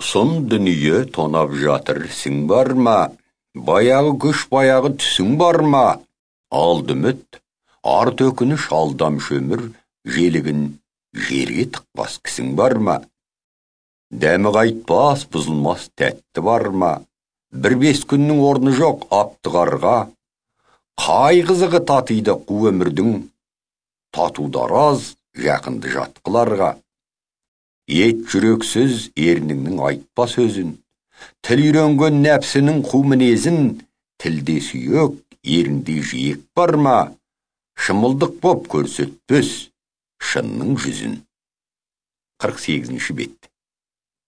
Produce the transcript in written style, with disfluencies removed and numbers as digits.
Сұм дүние тонап жатырсың бар ма? Баяғы күш баяғы түсің бар ма? Алды үміт, арт өкініш алдам шөмір, желігін жерге тықпас кісің бар ма? Дәмі қайтпас, бұзылмас тәтті бар ма? Бір бес күннің орны жоқ аптығарға, қай қызығы татиды қу өмірдің, татудар аз, жақынды жатқыларға. Ет жүрексіз ерніңнің айтпа сөзін, тіл үйренген нәпсінің қу мінезін, тілде сүйек, ерінде жиек бар ма? Шымылдық боп көрсетпес шынның жүзін. 48-ші бет.